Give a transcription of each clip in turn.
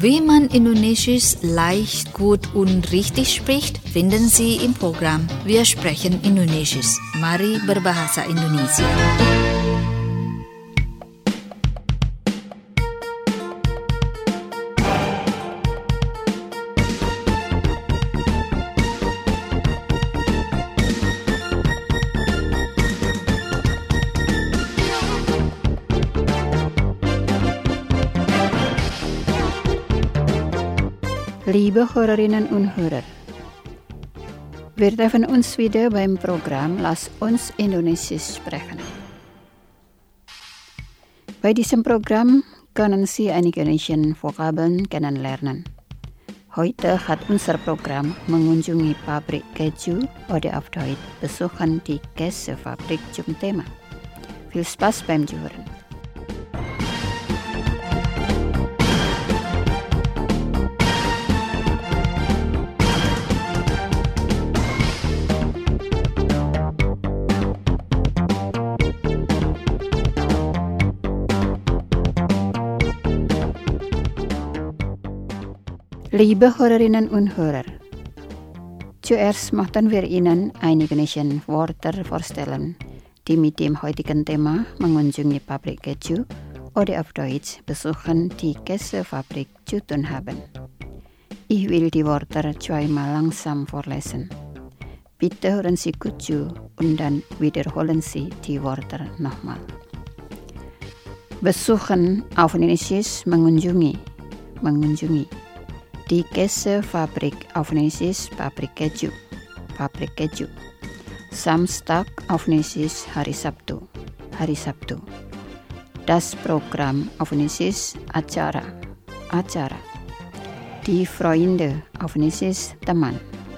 Wie man Indonesisch leicht, gut und richtig spricht, finden Sie im Programm Wir sprechen Indonesisch. Mari berbahasa Indonesia. Liebe Hörerinnen und Hörer, wir treffen uns wieder beim Programm Lass uns Indonesisch sprechen. Bei diesem Programm können Sie einige indonesische Vokabeln kennenlernen. Heute hat unser Programm mengunjungi pabrik keju oder auf Deutsch besuchen die Käsefabrik zum Thema. Viel Spaß beim Zuhören. Liebe Hörerinnen und Hörer, zuerst möchten wir Ihnen einige indonesische Wörter vorstellen, die mit dem heutigen Thema mengunjungi Pabrik Keju oder auf Deutsch besuchen die Käsefabrik zu tun haben. Ich will die Wörter zweimal langsam vorlesen. Bitte hören Sie gut zu und dann wiederholen Sie die Wörter nochmal. Besuchen auf Indonesisch mengunjungi. Die Käsefabrik auf Indonesisch Pabrik Keju. Samstag auf Indonesisch hari Sabtu. Das Programm auf Indonesisch acara. Die Freunde auf Indonesisch teman.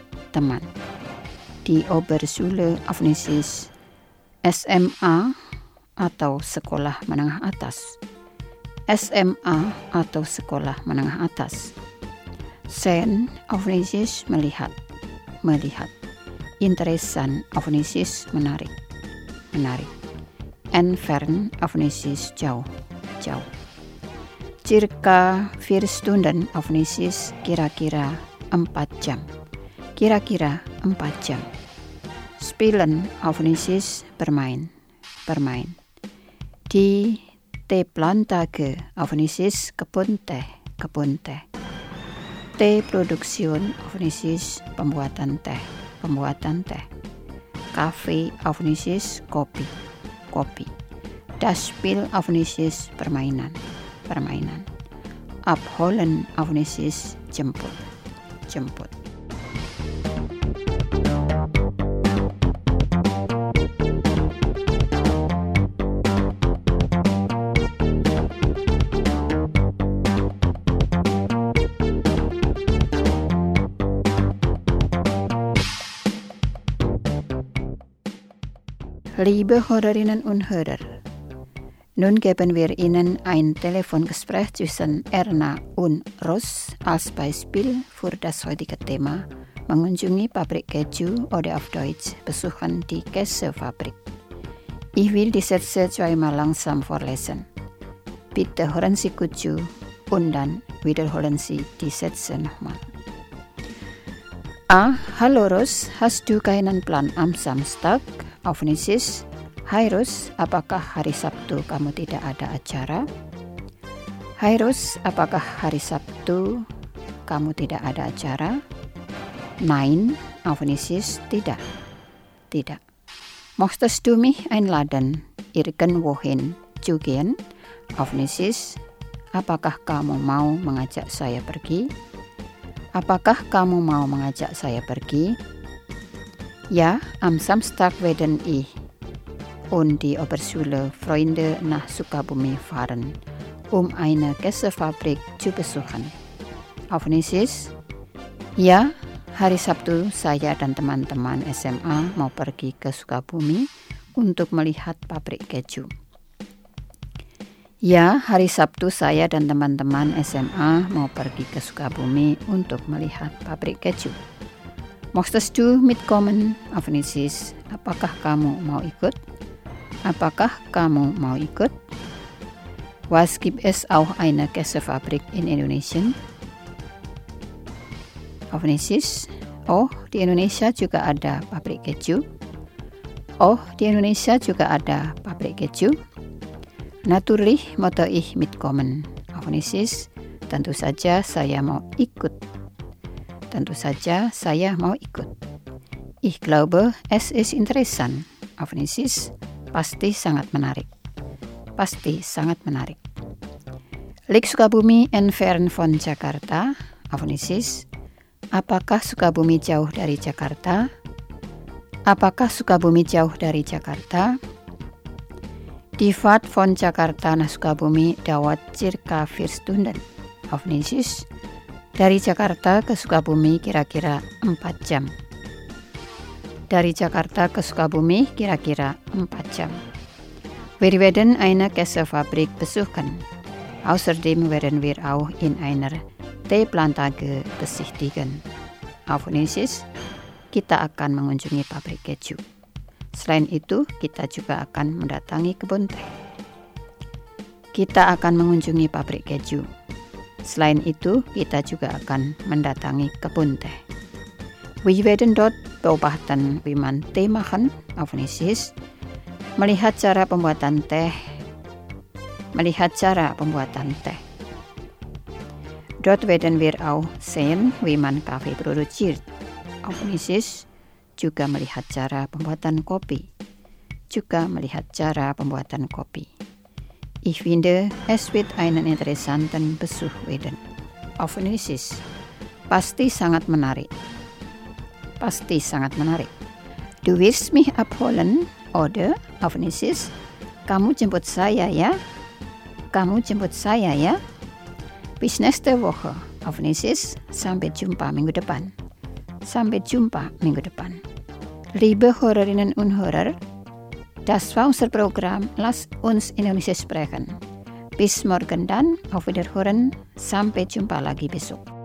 Die Oberschule auf Indonesisch SMA atau sekolah menengah atas. SMA atau sekolah menengah atas. Sen auf Indonesisch melihat. Interessan auf Indonesisch menarik. Entfernen auf Indonesisch jauh. Circa 4 Stunden auf Indonesisch kira-kira 4 jam. Spielen auf Indonesisch bermain. Die Teeplantage auf Indonesisch kebun teh. Teeproduktion auf Indonesisch pembuatan teh. Kafe auf Indonesisch kopi. Das Spiel auf Indonesisch permainan. Abholen auf Indonesisch jemput. Liebe Hörerinnen und Hörer, nun geben wir Ihnen ein Telefongespräch zwischen Erna und Ros als Beispiel für das heutige Thema mengunjungi Pabrik Keju oder auf Deutsch besuchen die Käsefabrik. Ich will die Sätze zweimal langsam vorlesen. Bitte hören Sie gut zu und dann wiederholen Sie die Sätze nochmal. A. Hallo Ros, hast du keinen Plan am Samstag? Auf Indonesisch, Hai Ros, apakah hari Sabtu kamu tidak ada acara? Hai Ros, apakah hari Sabtu kamu tidak ada acara? Nein, auf Indonesisch, tidak. Möchtest du mich einladen irgendwohin zu gehen? Auf Indonesisch, apakah kamu mau mengajak saya pergi? Ja, am Samstag werden ich und die Oberschule Freunde nach Sukabumi fahren, um eine Käsefabrik zu besuchen. Auf Indonesisch, ja, hari Sabtu saya dan teman-teman SMA mau pergi ke Sukabumi untuk melihat pabrik keju. Ya, hari Sabtu saya dan teman-teman SMA mau pergi ke Sukabumi untuk melihat pabrik keju. Möchtest du mitkommen? Auf Indonesisch, apakah kamu mau ikut? Was gibt es auch eine Käsefabrik in Indonesien? Auf Indonesia, oh di Indonesia juga ada pabrik keju. Oh di Indonesia juga ada pabrik keju. Natürlich möchte ich mitkommen. Auf Indonesia, tentu saja saya mau ikut. Tentu saja saya mau ikut. Ich glaube, es ist interessant. Auf Indonesia, pasti sangat menarik. Pasti sangat menarik. Liegt Sukabumi entfernt von Jakarta? Auf Indonesia, apakah Sukabumi jauh dari Jakarta? Apakah Sukabumi jauh dari Jakarta? Die Fahrt von Jakarta nach Sukabumi dauert circa 4 Stunden. Auf Indonesia, dari Jakarta ke Sukabumi kira-kira 4 jam. Dari Jakarta ke Sukabumi kira-kira 4 jam. Wir werden eine Käsefabrik besuchen. Außerdem werden wir auch in einer Teeplantage besichtigen. Auf Indonesia, kita akan mengunjungi pabrik keju. Selain itu, kita juga akan mendatangi kebun teh. Kita akan mengunjungi pabrik keju. Selain itu, kita juga akan mendatangi kebun teh. Wir werden dort beobachten, wie man Tee machen. Auf Indonesia, melihat cara pembuatan teh. Melihat cara pembuatan teh. Dort werden wir auch sehen, wie man Kaffee produziert. Auf Indonesia, juga melihat cara pembuatan kopi. Juga melihat cara pembuatan kopi. Ich finde, es wird einen interessanten Besuch werden. Auf Indonesia, pasti sangat menarik. Pasti sangat menarik. Du wirst mich abholen, oder? Auf Indonesia, kamu jemput saya ya? Kamu jemput saya ya? Bis nächste Woche. Auf Indonesia, sampai jumpa minggu depan. Sampai jumpa minggu depan. Liebe Hörerinnen und Hörer, das war unser Programm Lass uns Indonesia sprechen. Bis morgen dann, auf Wiederhören, sampai jumpa lagi besok.